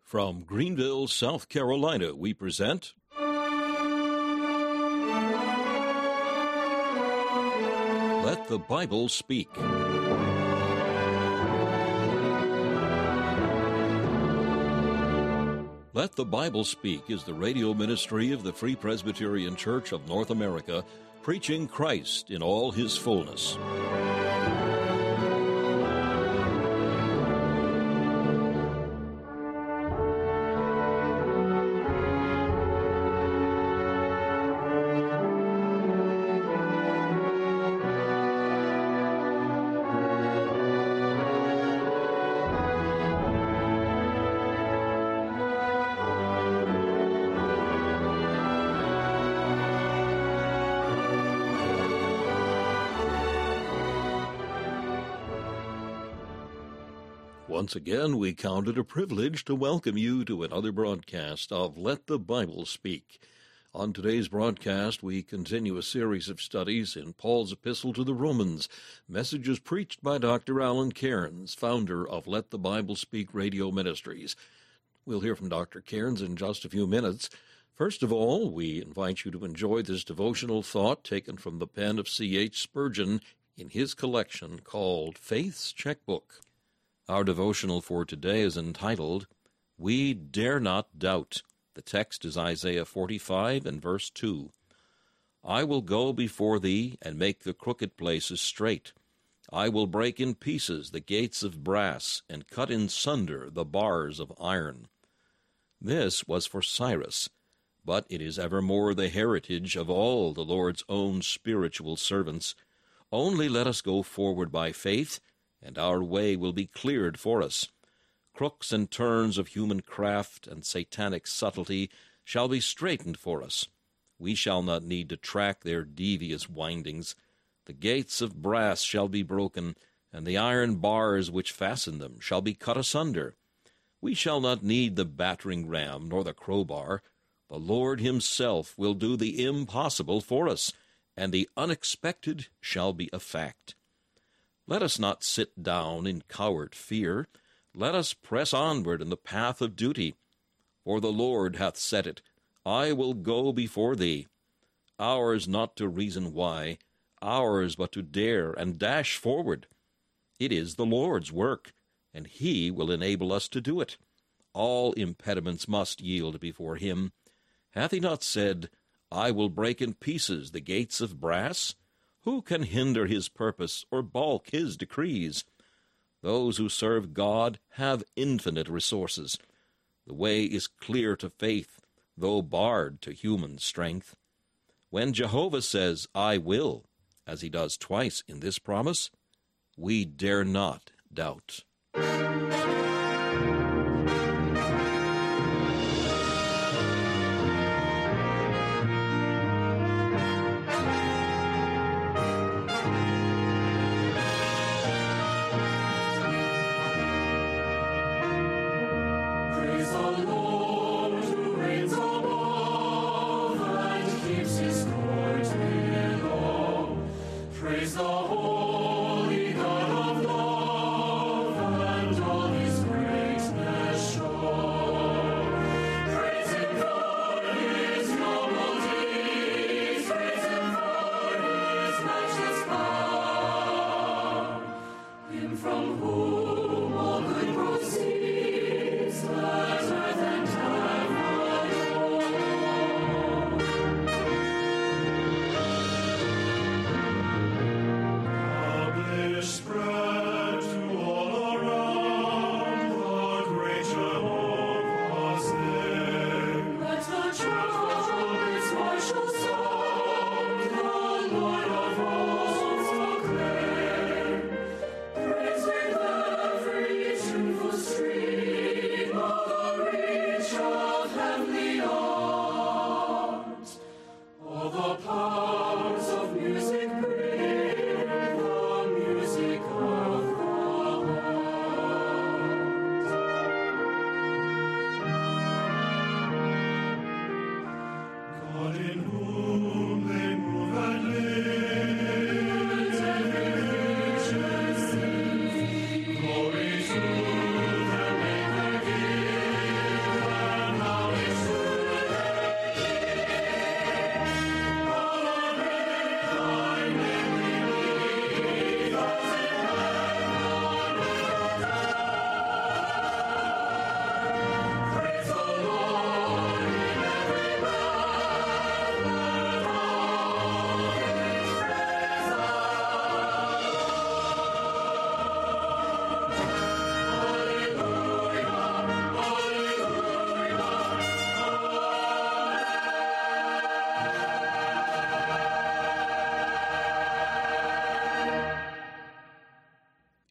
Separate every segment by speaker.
Speaker 1: From Greenville, South Carolina, we present Let the Bible Speak. Let the Bible Speak is the radio ministry of the Free Presbyterian Church of North America, preaching Christ in all his fullness. Once again, we count it a privilege to welcome you to another broadcast of Let the Bible Speak. On today's broadcast, we continue a series of studies in Paul's epistle to the Romans, messages preached by Dr. Alan Cairns, founder of Let the Bible Speak Radio Ministries. We'll hear from Dr. Cairns in just a few minutes. First of all, we invite you to enjoy this devotional thought taken from the pen of C.H. Spurgeon in his collection called Faith's Checkbook. Our devotional for today is entitled, We Dare Not Doubt. The text is Isaiah 45 and verse 2. I will go before thee and make the crooked places straight. I will break in pieces the gates of brass and cut in sunder the bars of iron. This was for Cyrus, but it is evermore the heritage of all the Lord's own spiritual servants. Only let us go forward by faith, and our way will be cleared for us. Crooks and turns of human craft and satanic subtlety shall be straightened for us. We shall not need to track their devious windings. The gates of brass shall be broken, and the iron bars which fasten them shall be cut asunder. We shall not need the battering ram nor the crowbar. The Lord himself will do the impossible for us, and the unexpected shall be a fact. Let us not sit down in coward fear. Let us press onward in the path of duty. For the Lord hath said it, I will go before thee. Ours not to reason why, ours but to dare and dash forward. It is the Lord's work, and he will enable us to do it. All impediments must yield before him. Hath he not said, I will break in pieces the gates of brass? Who can hinder his purpose or balk his decrees? Those who serve God have infinite resources. The way is clear to faith, though barred to human strength. When Jehovah says, I will, as he does twice in this promise, we dare not doubt.
Speaker 2: From whom all good proceeds, let earth and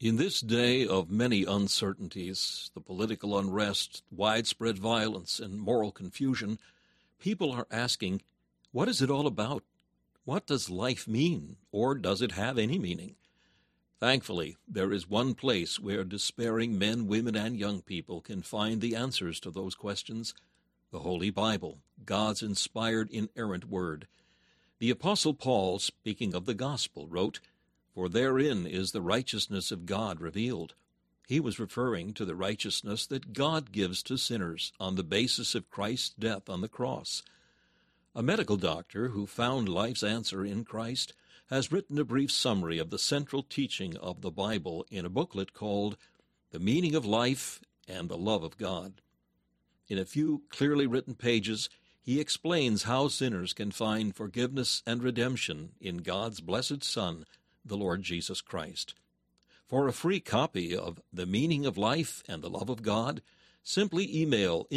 Speaker 1: In this day of many uncertainties, the political unrest, widespread violence, and moral confusion, people are asking, what is it all about? What does life mean, or does it have any meaning? Thankfully, there is one place where despairing men, women, and young people can find the answers to those questions: the Holy Bible, God's inspired, inerrant word. The Apostle Paul, speaking of the gospel, wrote, "For therein is the righteousness of God revealed." He was referring to the righteousness that God gives to sinners on the basis of Christ's death on the cross. A medical doctor who found life's answer in Christ has written a brief summary of the central teaching of the Bible in a booklet called The Meaning of Life and the Love of God. In a few clearly written pages, he explains how sinners can find forgiveness and redemption in God's blessed Son, the Lord Jesus Christ. For a free copy of The Meaning of Life and the Love of God, simply email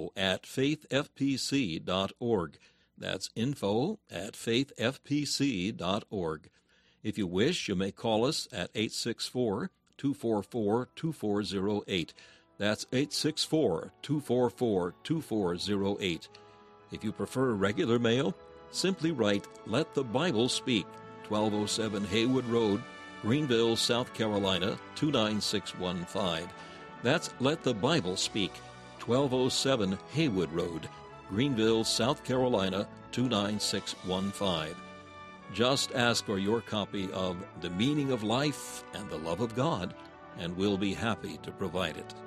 Speaker 1: info@faithfpc.org. That's info@faithfpc.org. If you wish, you may call us at 864-244-2408. That's 864-244-2408. If you prefer regular mail, simply write Let the Bible Speak, 1207 Haywood Road, Greenville, South Carolina, 29615. That's Let the Bible Speak, 1207 Haywood Road, Greenville, South Carolina, 29615. Just ask for your copy of The Meaning of Life and the Love of God, and we'll be happy to provide it.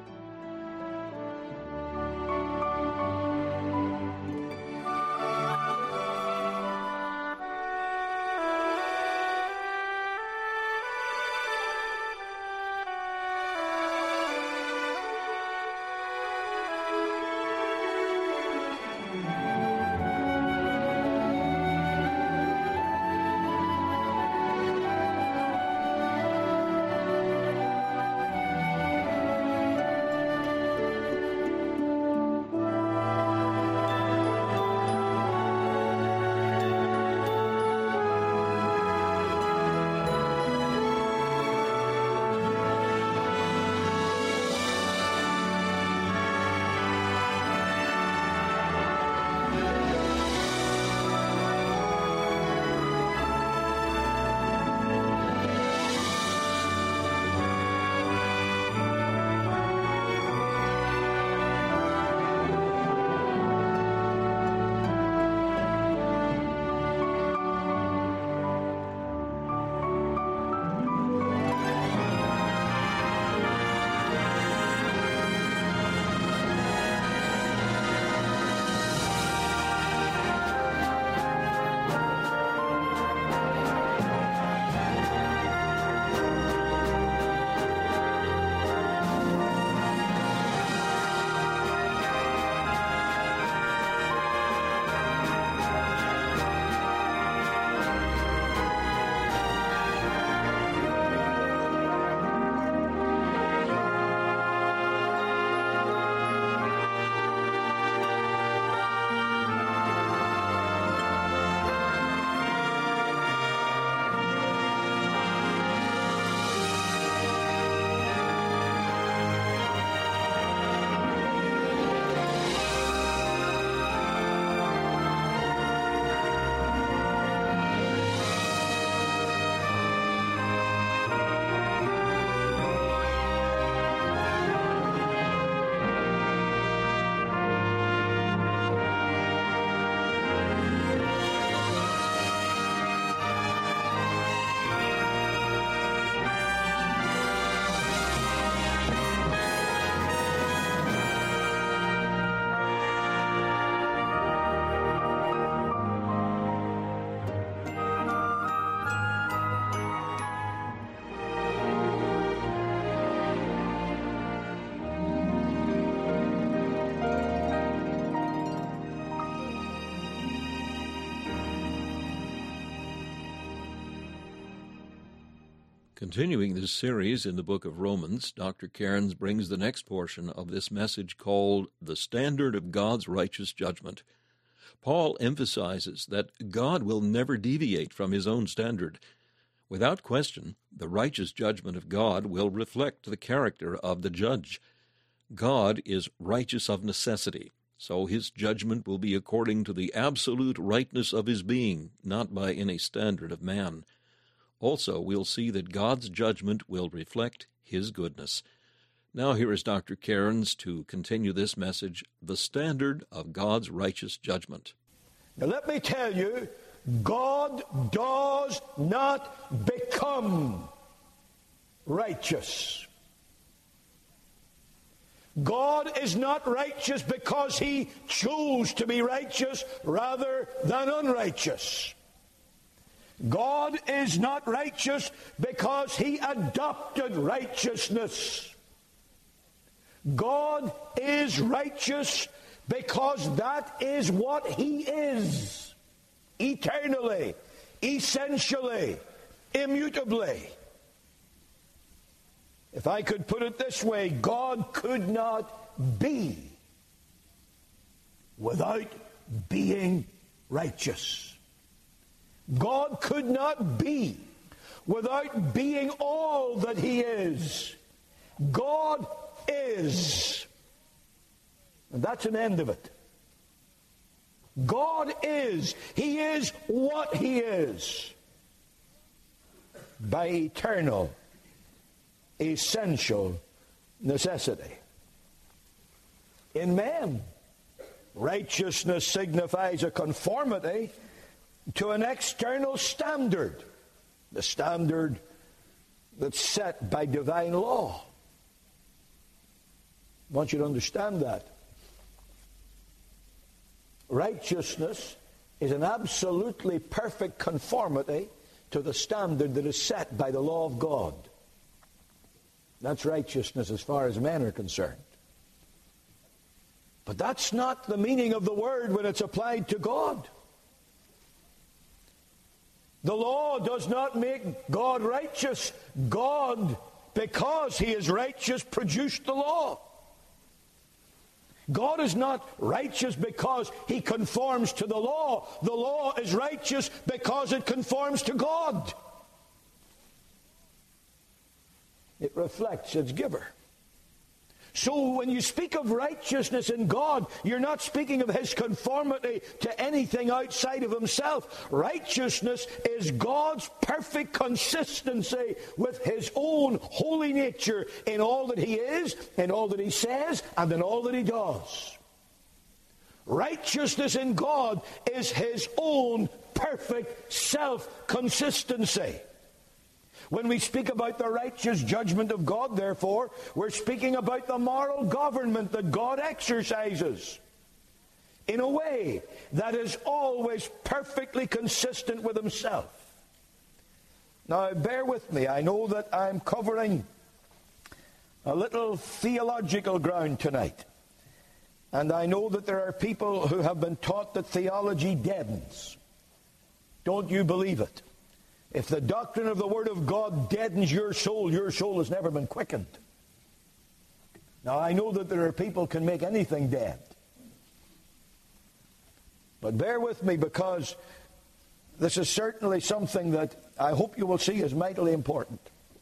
Speaker 1: Continuing this series in the book of Romans, Dr. Cairns brings the next portion of this message called The Standard of God's Righteous Judgment. Paul emphasizes that God will never deviate from his own standard. Without question, the righteous judgment of God will reflect the character of the judge. God is righteous of necessity, so his judgment will be according to the absolute rightness of his being, not by any standard of man. Also, we'll see that God's judgment will reflect his goodness. Now here is Dr. Cairns to continue this message, The Standard of God's Righteous Judgment.
Speaker 2: Now let me tell you, God does not become righteous. God is not righteous because he chose to be righteous rather than unrighteous. God is not righteous because he adopted righteousness. God is righteous because that is what he is, eternally, essentially, immutably. If I could put it this way, God could not be without being righteous. God could not be without being all that he is. God is. And that's an end of it. God is. He is what he is. By eternal, essential necessity. In man, righteousness signifies a conformity to an external standard. The standard that's set by divine law. I want you to understand that. Righteousness is an absolutely perfect conformity to the standard that is set by the law of God. That's righteousness as far as men are concerned. But that's not the meaning of the word when it's applied to God. The law does not make God righteous. God, because he is righteous, produced the law. God is not righteous because he conforms to the law. The law is righteous because it conforms to God. It reflects its giver. So when you speak of righteousness in God, you're not speaking of his conformity to anything outside of himself. Righteousness is God's perfect consistency with his own holy nature in all that he is, in all that he says, and in all that he does. Righteousness in God is his own perfect self-consistency. When we speak about the righteous judgment of God, therefore, we're speaking about the moral government that God exercises in a way that is always perfectly consistent with himself. Now, bear with me. I know that I'm covering a little theological ground tonight. And I know that there are people who have been taught that theology deadens. Don't you believe it? If the doctrine of the Word of God deadens your soul has never been quickened. Now, I know that there are people who can make anything dead. But bear with me, because this is certainly something that I hope you will see is mightily important.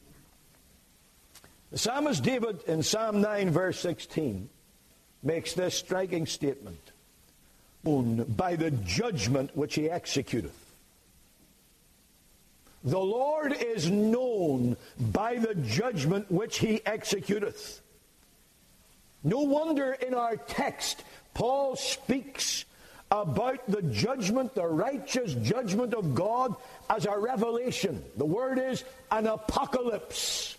Speaker 2: The psalmist David in Psalm 9 verse 16 makes this striking statement. By the judgment which he executeth. The Lord is known by the judgment which he executeth. No wonder in our text Paul speaks about the judgment, the righteous judgment of God as a revelation. The word is an apocalypse.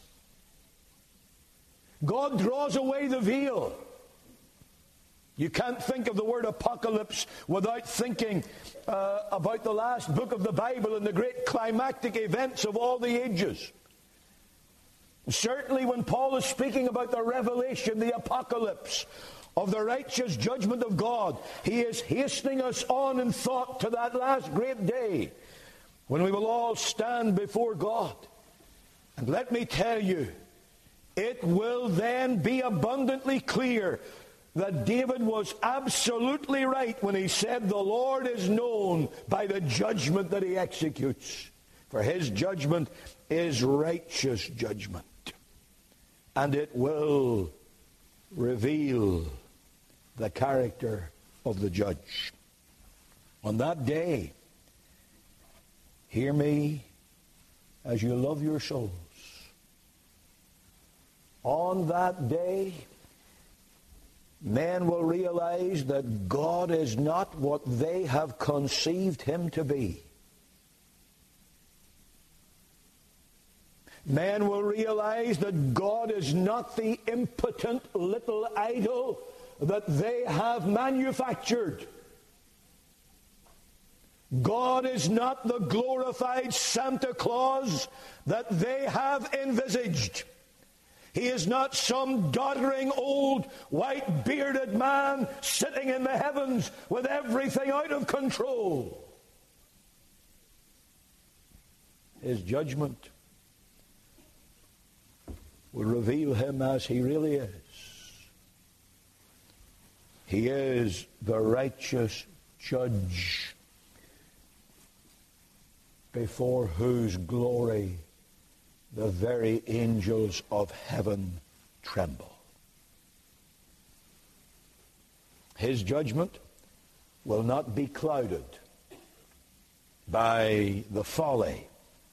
Speaker 2: God draws away the veil. You can't think of the word apocalypse without thinking about the last book of the Bible and the great climactic events of all the ages. Certainly when Paul is speaking about the revelation, the apocalypse of the righteous judgment of God, he is hastening us on in thought to that last great day when we will all stand before God. And let me tell you, it will then be abundantly clear that David was absolutely right when he said the Lord is known by the judgment that he executes. For his judgment is righteous judgment, and it will reveal the character of the judge. On that day, hear me as you love your souls. On that day, men will realize that God is not what they have conceived him to be. Men will realize that God is not the impotent little idol that they have manufactured. God is not the glorified Santa Claus that they have envisaged. He is not some doddering old white-bearded man sitting in the heavens with everything out of control. His judgment will reveal him as he really is. He is the righteous judge before whose glory the very angels of heaven tremble. His judgment will not be clouded by the folly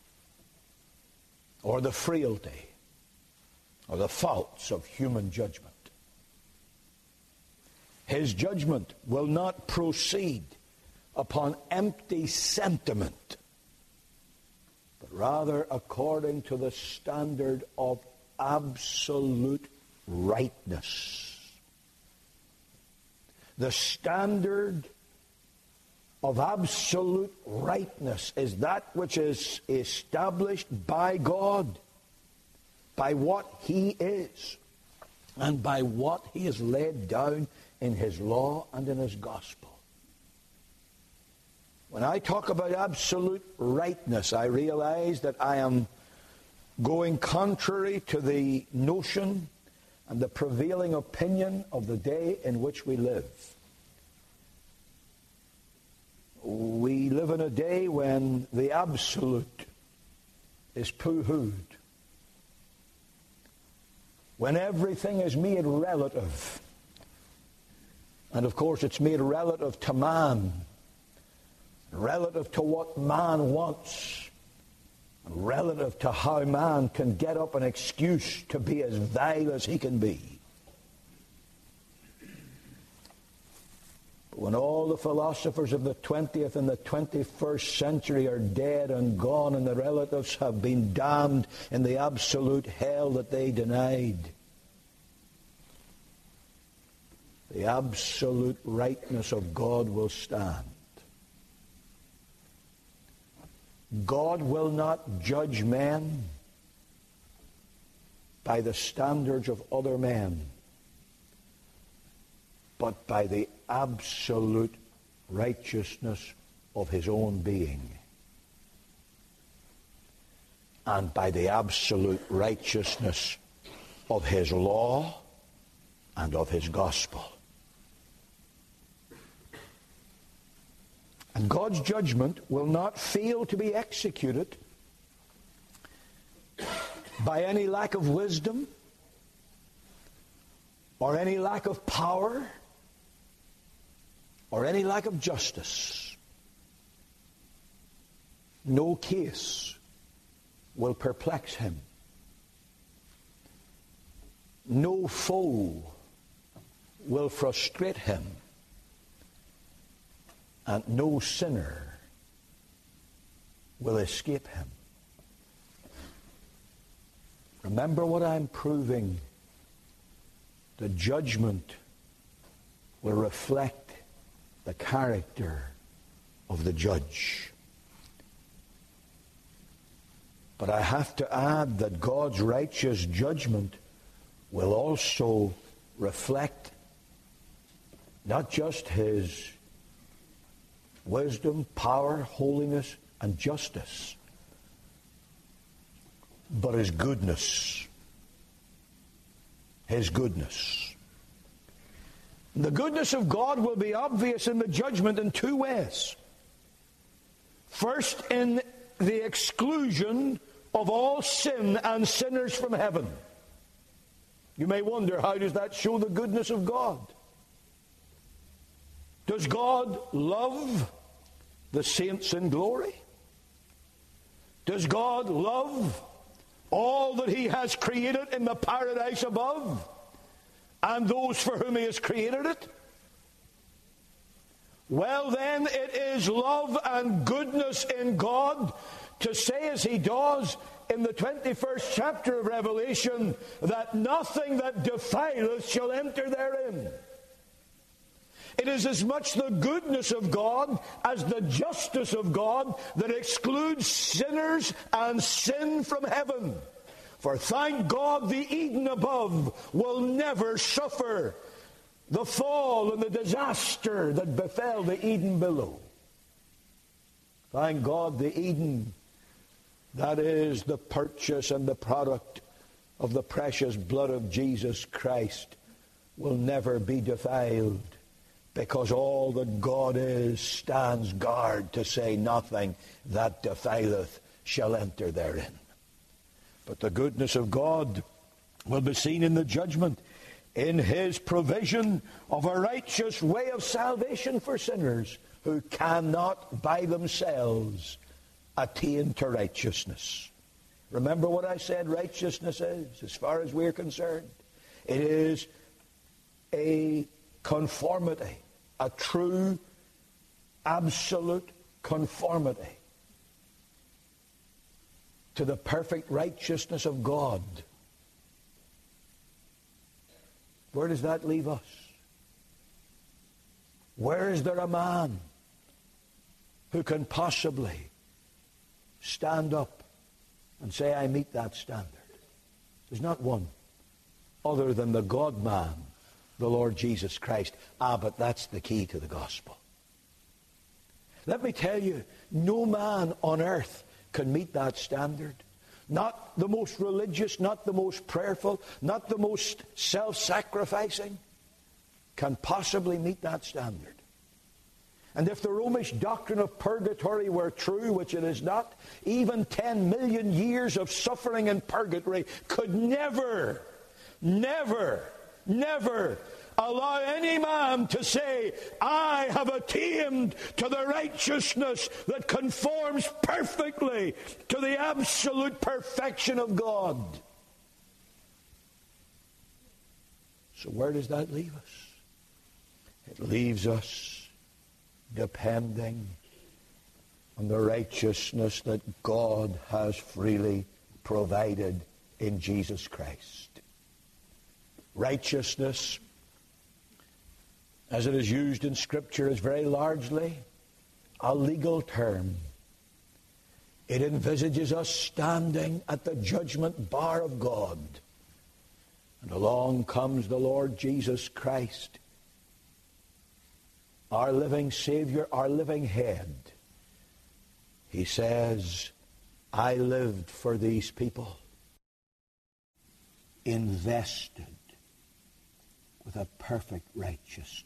Speaker 2: or the frailty or the faults of human judgment. His judgment will not proceed upon empty sentiment, but rather according to the standard of absolute rightness. The standard of absolute rightness is that which is established by God, by what he is, and by what he has laid down in his law and in his gospel. When I talk about absolute rightness, I realize that I am going contrary to the notion and the prevailing opinion of the day in which we live. We live in a day when the absolute is pooh-hooed, when everything is made relative. And of course it's made relative to man, relative to what man wants, relative to how man can get up an excuse to be as vile as he can be. But when all the philosophers of the 20th and the 21st century are dead and gone, and the relatives have been damned in the absolute hell that they denied, the absolute rightness of God will stand. God will not judge men by the standards of other men, but by the absolute righteousness of his own being, and by the absolute righteousness of his law and of his gospel. And God's judgment will not fail to be executed by any lack of wisdom or any lack of power or any lack of justice. No case will perplex him. No foe will frustrate him. And no sinner will escape him. Remember what I'm proving. The judgment will reflect the character of the judge. But I have to add that God's righteous judgment will also reflect not just his wisdom, power, holiness, and justice, but his goodness. His goodness. The goodness of God will be obvious in the judgment in two ways. First, in the exclusion of all sin and sinners from heaven. You may wonder, how does that show the goodness of God? Does God love the saints in glory? Does God love all that He has created in the paradise above and those for whom He has created it? Well then, it is love and goodness in God to say, as He does in the 21st chapter of Revelation, that nothing that defileth shall enter therein. It is as much the goodness of God as the justice of God that excludes sinners and sin from heaven. For thank God the Eden above will never suffer the fall and the disaster that befell the Eden below. Thank God the Eden, that is the purchase and the product of the precious blood of Jesus Christ, will never be defiled, because all that God is stands guard to say nothing that defileth shall enter therein. But the goodness of God will be seen in the judgment, in His provision of a righteous way of salvation for sinners who cannot by themselves attain to righteousness. Remember what I said righteousness is, as far as we're concerned. It is a conformity, a true, absolute conformity to the perfect righteousness of God. Where does that leave us? Where is there a man who can possibly stand up and say, I meet that standard? There's not one, other than the God-man, the Lord Jesus Christ. But that's the key to the gospel. Let me tell you, no man on earth can meet that standard. Not the most religious, not the most prayerful, not the most self-sacrificing can possibly meet that standard. And if the Romish doctrine of purgatory were true, which it is not, even 10 million years of suffering in purgatory could never allow any man to say, I have attained to the righteousness that conforms perfectly to the absolute perfection of God. So where does that leave us? It leaves us depending on the righteousness that God has freely provided in Jesus Christ. Righteousness, as it is used in Scripture, is very largely a legal term. It envisages us standing at the judgment bar of God. And along comes the Lord Jesus Christ, our living Savior, our living head. He says, I lived for these people, invested with a perfect righteousness,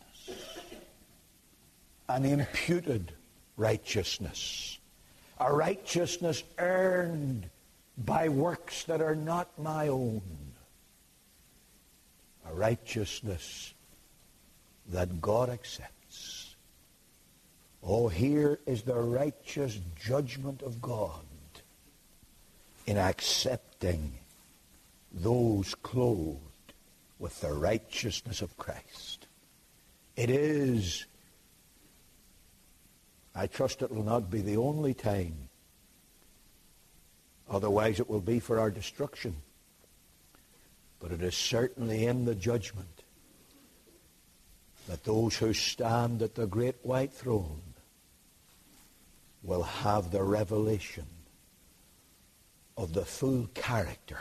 Speaker 2: an imputed righteousness, a righteousness earned by works that are not my own, a righteousness that God accepts. Oh, here is the righteous judgment of God in accepting those clothed with the righteousness of Christ. It is, I trust it will not be the only time, otherwise it will be for our destruction, but it is certainly in the judgment that those who stand at the great white throne will have the revelation of the full character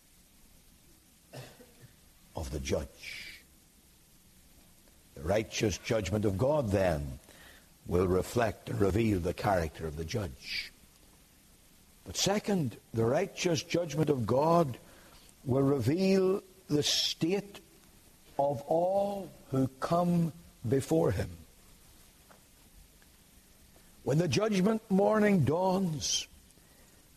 Speaker 2: of the judge. The righteous judgment of God, then, will reflect and reveal the character of the judge. But second, the righteous judgment of God will reveal the state of all who come before Him. When the judgment morning dawns,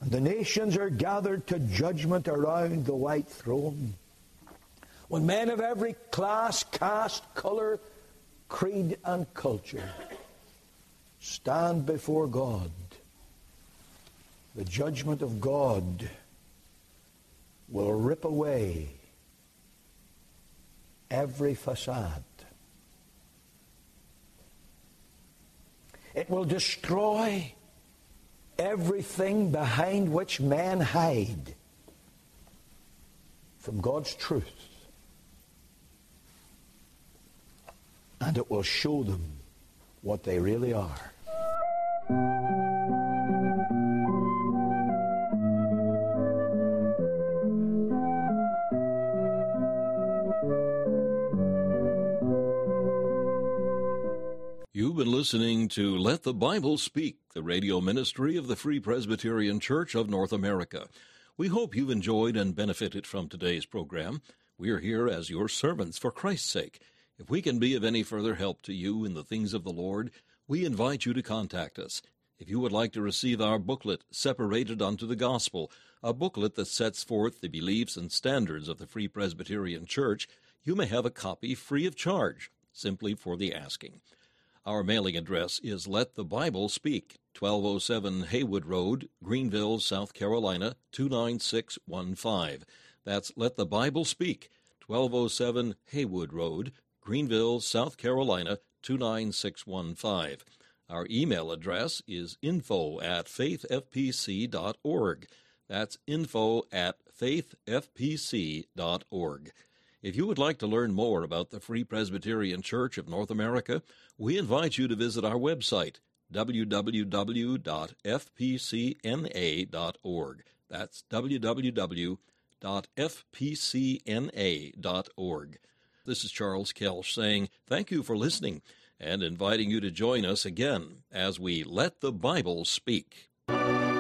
Speaker 2: And the nations are gathered to judgment around the white throne. When men of every class, caste, color, creed, and culture stand before God, the judgment of God will rip away every facade. It will destroy everything behind which men hide from God's truth. And it will show them what they really are.
Speaker 1: You've been listening to Let the Bible Speak, the radio ministry of the Free Presbyterian Church of North America. We hope you've enjoyed and benefited from today's program. We are here as your servants for Christ's sake. If we can be of any further help to you in the things of the Lord, we invite you to contact us. If you would like to receive our booklet, Separated unto the Gospel, a booklet that sets forth the beliefs and standards of the Free Presbyterian Church, you may have a copy free of charge, simply for the asking. Our mailing address is Let the Bible Speak, 1207 Haywood Road, Greenville, South Carolina, 29615. That's Let the Bible Speak, 1207 Haywood Road, Greenville, South Carolina, 29615. Our email address is info@faithfpc.org. That's info@faithfpc.org. If you would like to learn more about the Free Presbyterian Church of North America, we invite you to visit our website, www.fpcna.org. That's www.fpcna.org. This is Charles Kelsch saying thank you for listening and inviting you to join us again as we Let the Bible Speak.